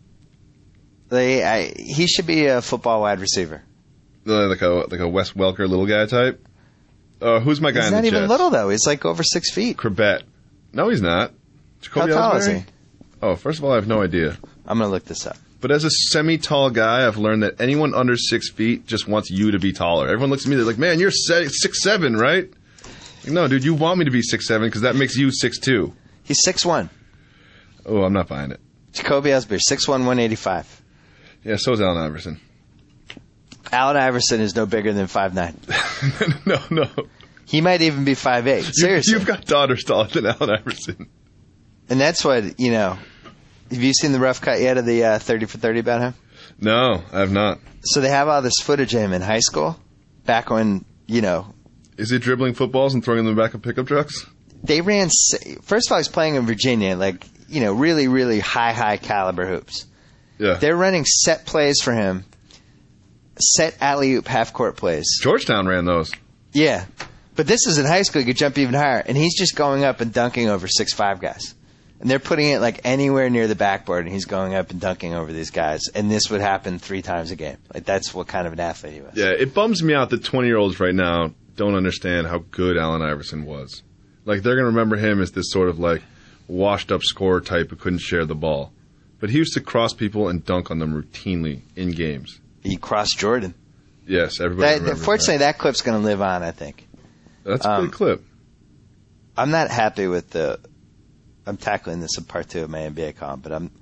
They, I, he should be a football wide receiver. Uh, Like a like a Wes Welker little guy type. Uh, who's my guy He's in not the even Jets? little though. He's like over six feet. Corbett. No, he's not. How Jacoby tall Ellsbury? is he? Oh, first of all, I have no idea. I'm gonna look this up. But as a semi-tall guy, I've learned that anyone under six feet just wants you to be taller. Everyone looks at me, they're like, man, you're se- six seven, right? Like, no, dude, you want me to be six seven because that makes you six two. He's six one. Oh, I'm not buying it. Jacoby Ellsbury, six one, one eighty-five. Yeah, so is Allen Iverson. Allen Iverson is no bigger than five nine. no, no. He might even be five eight. You, Seriously. you've got daughters taller than Allen Iverson. And that's what, you know, have you seen the rough cut yet of the uh, thirty for thirty about him? No, I have not. So they have all this footage of him in high school, back when, you know, Is he dribbling footballs and throwing them in the back of pickup trucks? they ran, first of all, he's playing in Virginia, like, you know, really, really high, high caliber hoops. Yeah. They're running set plays for him, set alley-oop half-court plays. Georgetown ran those. Yeah. But this is in high school, you could jump even higher, and he's just going up and dunking over six five guys. And they're putting it like anywhere near the backboard, and he's going up and dunking over these guys. And this would happen three times a game. Like, that's what kind of an athlete he was. Yeah, it bums me out that twenty-year-olds right now don't understand how good Allen Iverson was. Like, they're going to remember him as this sort of, like, washed-up scorer type who couldn't share the ball. But he used to cross people and dunk on them routinely in games. He crossed Jordan. Yes, everybody That, remembers unfortunately, that. that clip's going to live on, I think. That's a um, good clip. I'm not happy with the. I'm tackling this in part two of my N B A column, but I'm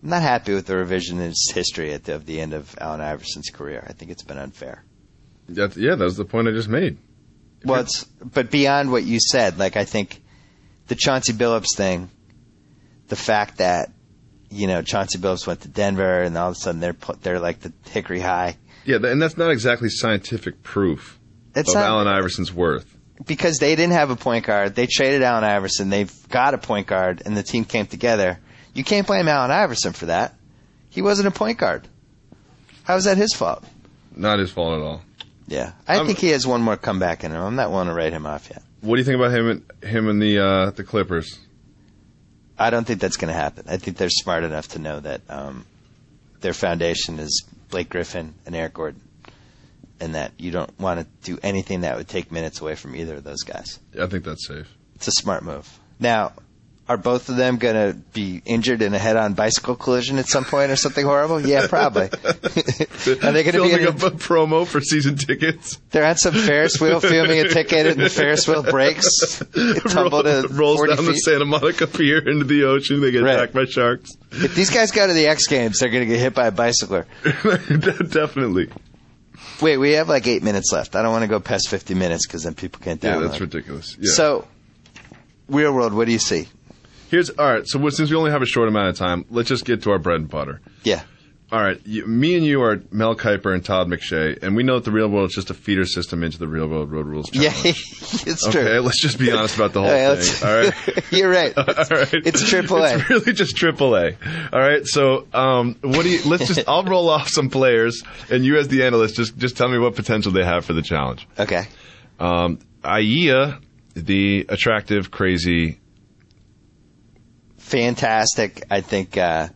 I'm not happy with the revisionist history at the, of the end of Allen Iverson's career. I think it's been unfair. That's, yeah, that was the point I just made. Well, it's, but beyond what you said, like I think the Chauncey Billups thing, the fact that, you know, Chauncey Billups went to Denver and all of a sudden they're they're like the Hickory High. Yeah, and that's not exactly scientific proof it's of not, Allen Iverson's worth. Because they didn't have a point guard. They traded Allen Iverson. They've got a point guard, and the team came together. You can't blame Allen Iverson for that. He wasn't a point guard. How is that his fault? Not his fault at all. Yeah. I I'm, think he has one more comeback in him. I'm not willing to write him off yet. What do you think about him and, him and the uh, the Clippers? I don't think that's going to happen. I think they're smart enough to know that um, their foundation is Blake Griffin and Eric Gordon, and that you don't want to do anything that would take minutes away from either of those guys. I think that's safe. It's a smart move. Now, are both of them going to be injured in a head-on bicycle collision at some point or something horrible? Yeah, probably. Are they going to be filming in a, a promo for season tickets? They're on some Ferris wheel filming a ticket, and the Ferris wheel breaks. It tumbled Roll, to rolls forty down feet. the Santa Monica Pier into the ocean. They get Right. attacked by sharks. If these guys go to the X Games, they're going to get hit by a bicycler. Definitely. Wait, we have like eight minutes left. I don't want to go past fifty minutes because then people can't download. Yeah, that's ridiculous. Yeah. So, Real World, what do you see? Here's all right. So since we only have a short amount of time, let's just get to our bread and butter. Yeah. All right. You, me and you are Mel Kiper and Todd McShay, and we know that the Real World is just a feeder system into the Real World Road Rules Challenge. Yeah, it's Okay, true. let's just be honest about the whole All right, thing. All right. You're right. It's, All right. it's triple A. It's really just triple A. All right. So, um, what do you? Let's just. I'll roll off some players, and you, as the analyst, just just tell me what potential they have for the challenge. Okay. Um, Aya, the attractive, crazy. Fantastic. I think uh,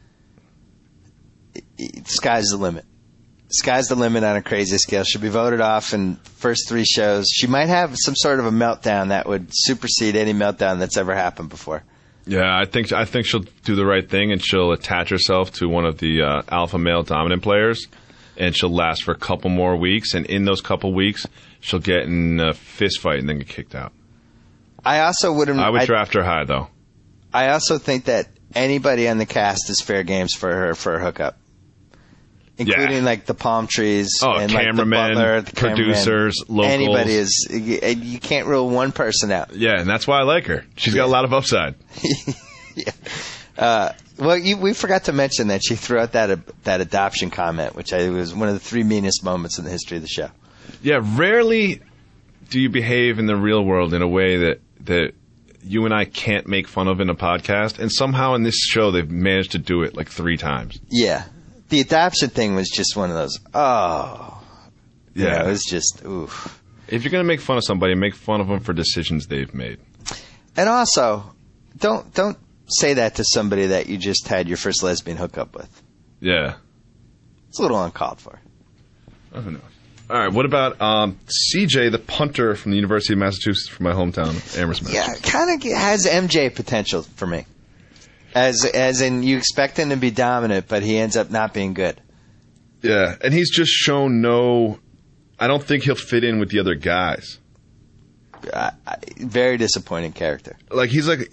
sky's the limit. Sky's the limit on a crazy scale. She'll be voted off in first three shows. She might have some sort of a meltdown that would supersede any meltdown that's ever happened before. Yeah, I think I think she'll do the right thing, and she'll attach herself to one of the uh, alpha male dominant players, and she'll last for a couple more weeks. And in those couple weeks, she'll get in a fist fight and then get kicked out. I also wouldn't. I would I, draft her high, though. I also think that anybody on the cast is fair games for her for a hookup, including Yeah. like the palm trees Oh, and like the cameramen, butler, the producers, cameraman. locals. Anybody is. You, you can't rule one person out. Yeah, and that's why I like her. She's got a lot of upside. Yeah. Uh, well, you, we forgot to mention that she threw out that uh, that adoption comment, which I, was one of the three meanest moments in the history of the show. Yeah, rarely do you behave in the real world in a way that that you and I can't make fun of in a podcast, and somehow in this show they've managed to do it like three times. Yeah. The adoption thing was just one of those, oh. Yeah. You know, it was just, oof. If you're going to make fun of somebody, make fun of them for decisions they've made. And also, don't don't say that to somebody that you just had your first lesbian hookup with. Yeah. It's a little uncalled for. I don't know. All right, what about um, C J, the punter from the University of Massachusetts from my hometown, Amherst, Yeah, Massachusetts? kind of has M J potential for me. As as in, you expect him to be dominant, but he ends up not being good. Yeah, and he's just shown no... I don't think he'll fit in with the other guys. I, I, very disappointing character. Like, he's like...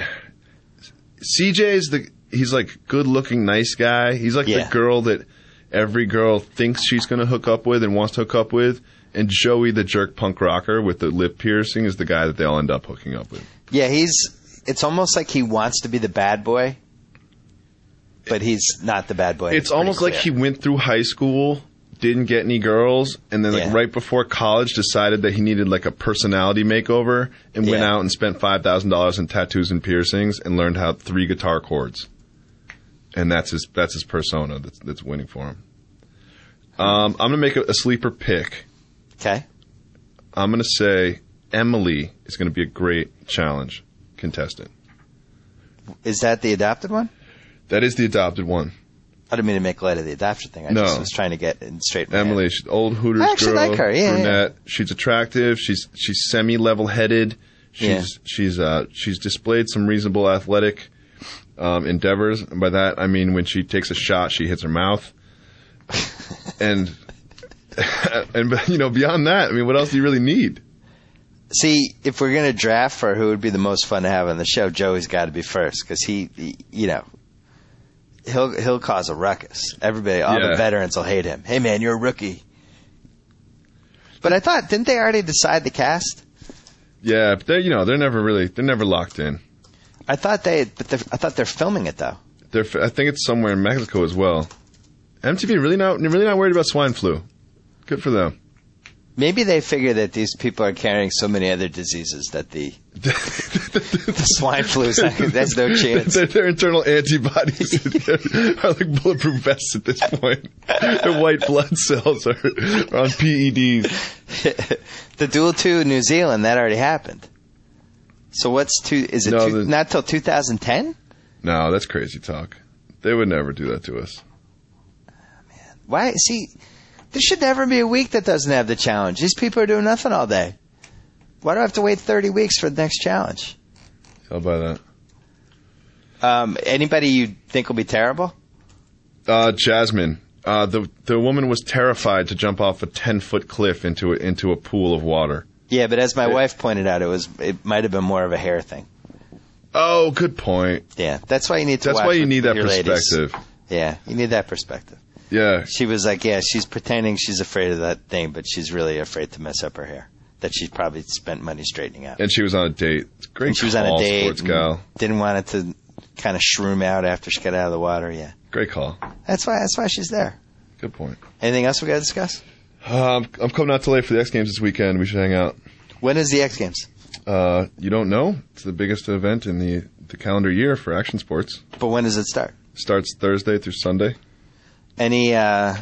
C J's the... He's like good-looking, nice guy. He's like Yeah. the girl that every girl thinks she's going to hook up with and wants to hook up with. And Joey, the jerk punk rocker with the lip piercing, is the guy that they'll end up hooking up with. Yeah, he's. It's almost like he wants to be the bad boy, but he's not the bad boy. It's almost like he went through high school, didn't get any girls, and then like Yeah. right before college decided that he needed like a personality makeover and went Yeah. out and spent five thousand dollars in tattoos and piercings and learned how three guitar chords. And that's his that's his persona that's that's winning for him. Um, I'm gonna make a, a sleeper pick. Okay. I'm gonna say Emily is gonna be a great challenge contestant. Is that the adopted one? That is the adopted one. I didn't mean to make light of the adoption thing. I No. just was trying to get in straight. in my Emily, head. she's old Hooters I actually girl, like her, yeah, brunette. She's attractive. She's she's semi level headed. She's Yeah. she's uh she's displayed some reasonable athletic um, endeavors, and by that I mean when she takes a shot, she hits her mouth. and and you know beyond that, I mean, what else do you really need? See, if we're gonna draft for who would be the most fun to have on the show, Joey's got to be first because he, he, you know, he'll he'll cause a ruckus. Everybody, all Yeah. the veterans will hate him. Hey, man, you're a rookie. But I thought, didn't they already decide the cast? Yeah, but they're, you know, they're never really, they're never locked in. I thought they, but they're- I thought they're filming it though. They're, I think it's somewhere in Mexico as well. M T V really not, really not worried about swine flu. Good for them. Maybe they figure that these people are carrying so many other diseases that the the swine flu is not, there's no chance. Their, their internal antibodies are like bulletproof vests at this point. Their white blood cells are, are on P E Ds. The duel to New Zealand, that already happened. So what's two? Is it No, two, the- not till two thousand ten? No, that's crazy talk. They would never do that to us. Why? See, there should never be a week that doesn't have the challenge. These people are doing nothing all day. Why do I have to wait thirty weeks for the next challenge? How about that? Um, anybody you think will be terrible? Uh, Jasmine. Uh, the the woman was terrified to jump off a ten foot cliff into a, into a pool of water. Yeah, but as my It- wife pointed out, it was it might have been more of a hair thing. Oh, good point. Yeah, that's why you need to. That's watch why you with need that your ladies. perspective. Yeah, you need that perspective. Yeah. She was like, yeah, she's pretending she's afraid of that thing, but she's really afraid to mess up her hair. That she's probably spent money straightening out. And she was on a date. It's a great And she was call, on a date. sports and gal. Didn't want it to kind of shroom out after she got out of the water. Yeah, Great call. that's why. That's why she's there. Good point. Anything else we got to discuss? Uh, I'm, I'm coming out to late for the X Games this weekend. We should hang out. When is the X Games? Uh, you don't know? It's the biggest event in the, the calendar year for action sports. But when does it start? Starts Thursday through Sunday. Any uh,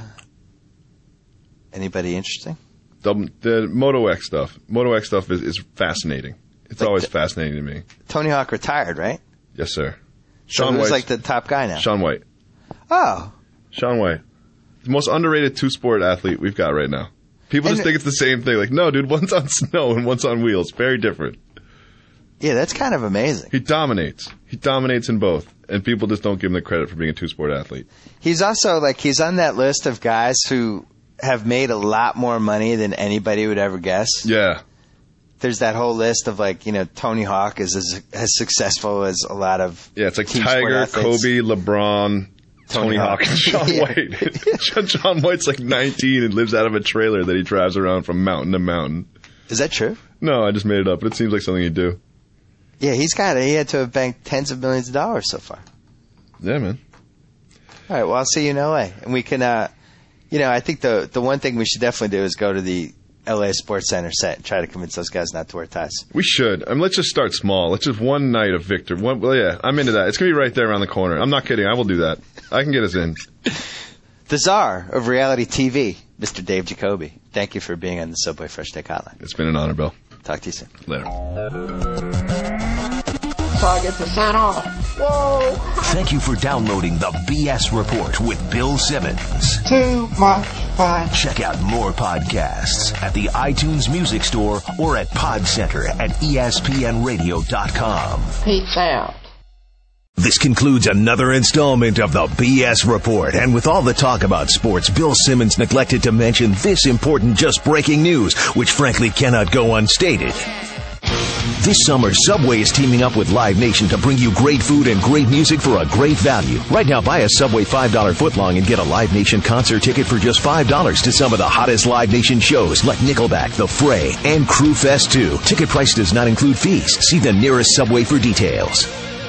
anybody interesting? The, the Moto X stuff. Moto X stuff is, is fascinating. It's Like always the- fascinating to me. Tony Hawk retired, right? Yes, sir. So Shaun who's White's- like the top guy now? Shaun White. Oh, Shaun White. The most underrated two-sport athlete we've got right now. People And- just think it's the same thing. Like, no, dude, one's on snow and one's on wheels. Very different. yeah, that's kind of amazing. He dominates. He dominates in both. And people just don't give him the credit for being a two-sport athlete. He's also like he's on that list of guys who have made a lot more money than anybody would ever guess. Yeah. There's that whole list of like, you know, Tony Hawk is as, as successful as a lot of Yeah, it's like team sport Tiger, athletes. Kobe, LeBron, Tony, Tony Hawk, Hawk. and Shaun Yeah. White. Shaun Shaun White's like nineteen and lives out of a trailer that he drives around from mountain to mountain. Is that true? No, I just made it up, but it seems like something he'd do. Yeah, he's got it. He had to have banked tens of millions of dollars so far. Yeah, man. All right, well, I'll see you in L A. And we can, uh, you know, I think the the one thing we should definitely do is go to the L A Sports Center set and try to convince those guys not to wear ties. We should. I mean, let's just start small. Let's just one night of Victor. One, well, yeah, I'm into that. It's going to be right there around the corner. I'm not kidding. I will do that. I can get us in. The czar of reality T V, Mister Dave Jacoby. Thank you for being on the Subway Fresh Take Hotline. It's been an honor, Bill. Talk to you soon. Later. So I get to sign off. Whoa! Thank you for downloading the B S Report with Bill Simmons. Too much fun. Check out more podcasts at the iTunes Music Store or at Pod Center at E S P N radio dot com. Peace out. This concludes another installment of the B S Report. And with all the talk about sports, Bill Simmons neglected to mention this important just breaking news, which frankly cannot go unstated. This summer, Subway is teaming up with Live Nation to bring you great food and great music for a great value. Right now, buy a Subway five dollar footlong and get a Live Nation concert ticket for just five dollars to some of the hottest Live Nation shows like Nickelback, The Fray, and Crew Fest two. Ticket price does not include fees. See the nearest Subway for details.